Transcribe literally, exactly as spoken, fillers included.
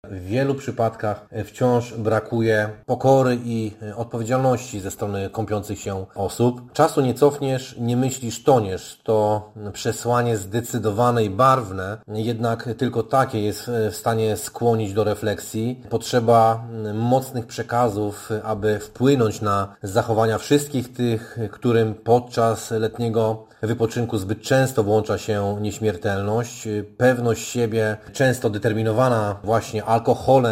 W wielu przypadkach wciąż brakuje pokory i odpowiedzialności ze strony kąpiących się osób. Czasu nie cofniesz, nie myślisz, toniesz. To przesłanie zdecydowane i barwne, jednak tylko takie jest w stanie skłonić do refleksji. Potrzeba mocnych przekazów, aby wpłynąć na zachowania wszystkich tych, którym podczas letniego wypoczynku zbyt często włącza się nieśmiertelność, pewność siebie, często determinowana właśnie alkoholem,